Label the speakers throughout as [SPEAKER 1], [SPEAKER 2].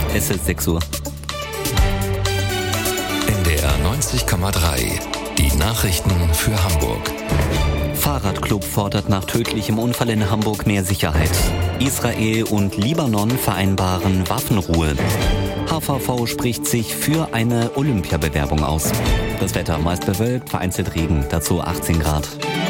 [SPEAKER 1] Es ist 6 Uhr.
[SPEAKER 2] NDR 90,3. Die Nachrichten für Hamburg.
[SPEAKER 1] Fahrradclub fordert nach tödlichem Unfall in Hamburg mehr Sicherheit. Israel und Libanon vereinbaren Waffenruhe. HVV spricht sich für eine Olympiabewerbung aus. Das Wetter meist bewölkt, vereinzelt Regen, dazu 18 Grad.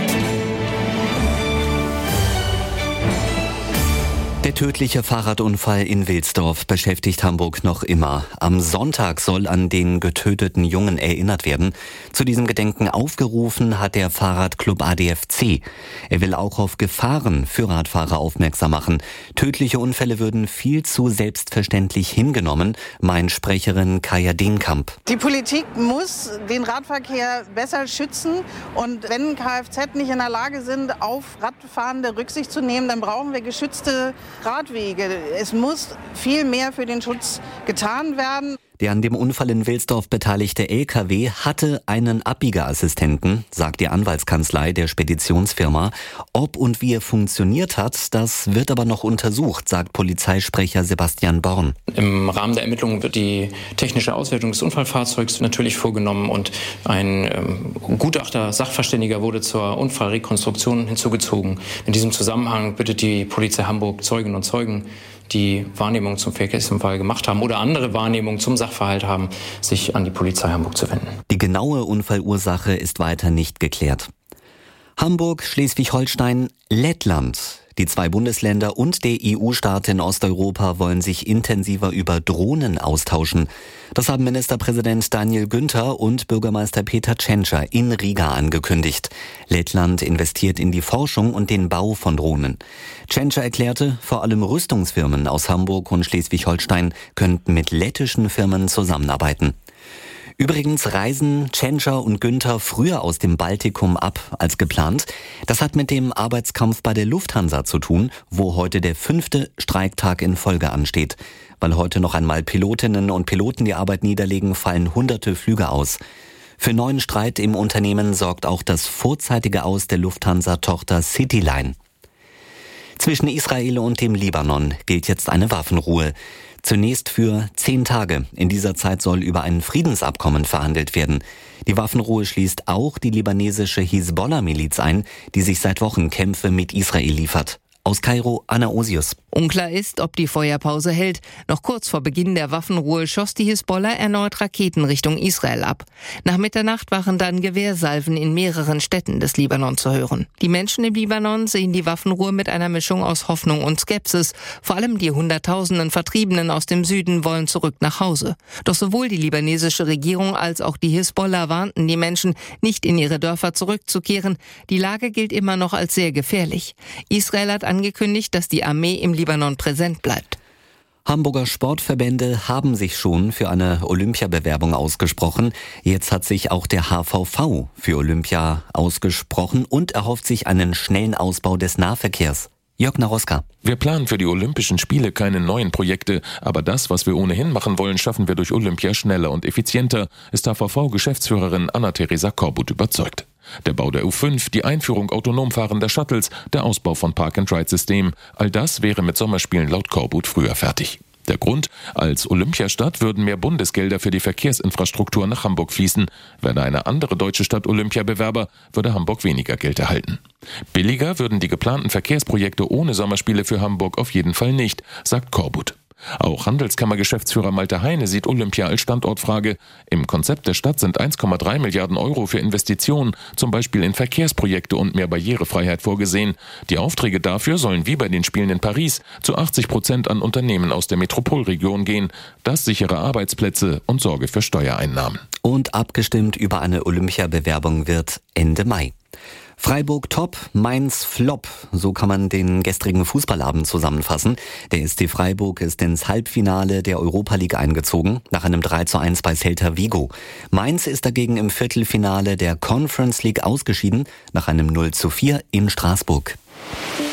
[SPEAKER 1] Der tödliche Fahrradunfall in Wilsdorf beschäftigt Hamburg noch immer. Am Sonntag soll an den getöteten Jungen erinnert werden. Zu diesem Gedenken aufgerufen hat der Fahrradclub ADFC. Er will auch auf Gefahren für Radfahrer aufmerksam machen. Tödliche Unfälle würden viel zu selbstverständlich hingenommen, meint Sprecherin Kaya Denkamp.
[SPEAKER 3] Die Politik muss den Radverkehr besser schützen. Und wenn Kfz nicht in der Lage sind, auf Radfahrende Rücksicht zu nehmen, dann brauchen wir geschützte Radwege. Es muss viel mehr für den Schutz getan werden.
[SPEAKER 1] Der an dem Unfall in Wilsdorf beteiligte LKW hatte einen Abbiegerassistenten, sagt die Anwaltskanzlei der Speditionsfirma. Ob und wie er funktioniert hat, das wird aber noch untersucht, sagt Polizeisprecher Sebastian Born.
[SPEAKER 4] Im Rahmen der Ermittlungen wird die technische Auswertung des Unfallfahrzeugs natürlich vorgenommen und ein Gutachter, Sachverständiger wurde zur Unfallrekonstruktion hinzugezogen. In diesem Zusammenhang bittet die Polizei Hamburg Zeuginnen und Zeugen, die Wahrnehmung zum Verkehrsunfall gemacht haben oder andere Wahrnehmungen zum Sachverhalt haben, sich an die Polizei Hamburg zu wenden.
[SPEAKER 1] Die genaue Unfallursache ist weiter nicht geklärt. Hamburg, Schleswig-Holstein, Lettland. Die 2 Bundesländer und der EU-Staat in Osteuropa wollen sich intensiver über Drohnen austauschen. Das haben Ministerpräsident Daniel Günther und Bürgermeister Peter Tschentscher in Riga angekündigt. Lettland investiert in die Forschung und den Bau von Drohnen. Tschentscher erklärte, vor allem Rüstungsfirmen aus Hamburg und Schleswig-Holstein könnten mit lettischen Firmen zusammenarbeiten. Übrigens reisen Tschentscher und Günther früher aus dem Baltikum ab als geplant. Das hat mit dem Arbeitskampf bei der Lufthansa zu tun, wo heute der 5. Streiktag in Folge ansteht. Weil heute noch einmal Pilotinnen und Piloten die Arbeit niederlegen, fallen hunderte Flüge aus. Für neuen Streit im Unternehmen sorgt auch das vorzeitige Aus der Lufthansa-Tochter Cityline. Zwischen Israel und dem Libanon gilt jetzt eine Waffenruhe. Zunächst für 10 Tage. In dieser Zeit soll über ein Friedensabkommen verhandelt werden. Die Waffenruhe schließt auch die libanesische Hisbollah-Miliz ein, die sich seit Wochen Kämpfe mit Israel liefert. Aus Kairo, Anna Osius.
[SPEAKER 5] Unklar ist, ob die Feuerpause hält. Noch kurz vor Beginn der Waffenruhe schoss die Hisbollah erneut Raketen Richtung Israel ab. Nach Mitternacht waren dann Gewehrsalven in mehreren Städten des Libanon zu hören. Die Menschen im Libanon sehen die Waffenruhe mit einer Mischung aus Hoffnung und Skepsis. Vor allem die Hunderttausenden Vertriebenen aus dem Süden wollen zurück nach Hause. Doch sowohl die libanesische Regierung als auch die Hisbollah warnten die Menschen, nicht in ihre Dörfer zurückzukehren. Die Lage gilt immer noch als sehr gefährlich. Israel hat angekündigt, dass die Armee im Libanon präsent bleibt.
[SPEAKER 1] Hamburger Sportverbände haben sich schon für eine Olympiabewerbung ausgesprochen. Jetzt hat sich auch der HVV für Olympia ausgesprochen und erhofft sich einen schnellen Ausbau des Nahverkehrs. Jörg Naroska.
[SPEAKER 6] Wir planen für die Olympischen Spiele keine neuen Projekte, aber das, was wir ohnehin machen wollen, schaffen wir durch Olympia schneller und effizienter, ist HVV-Geschäftsführerin Anna-Theresa Korbut überzeugt. Der Bau der U5, die Einführung autonom fahrender Shuttles, der Ausbau von Park-and-Ride-Systemen, all das wäre mit Sommerspielen laut Korbut früher fertig. Der Grund? Als Olympiastadt würden mehr Bundesgelder für die Verkehrsinfrastruktur nach Hamburg fließen. Wäre eine andere deutsche Stadt Olympiabewerber, würde Hamburg weniger Geld erhalten. Billiger würden die geplanten Verkehrsprojekte ohne Sommerspiele für Hamburg auf jeden Fall nicht, sagt Korbut. Auch Handelskammergeschäftsführer Malte Heine sieht Olympia als Standortfrage. Im Konzept der Stadt sind 1,3 Milliarden Euro für Investitionen, zum Beispiel in Verkehrsprojekte und mehr Barrierefreiheit vorgesehen. Die Aufträge dafür sollen wie bei den Spielen in Paris zu 80% an Unternehmen aus der Metropolregion gehen. Das sichere Arbeitsplätze und Sorge für Steuereinnahmen.
[SPEAKER 1] Und abgestimmt über eine Olympiabewerbung wird Ende Mai. Freiburg top, Mainz flop. So kann man den gestrigen Fußballabend zusammenfassen. Der SC Freiburg ist ins Halbfinale der Europa League eingezogen, nach einem 3:1 bei Celta Vigo. Mainz ist dagegen im Viertelfinale der Conference League ausgeschieden, nach einem 0:4 in Straßburg.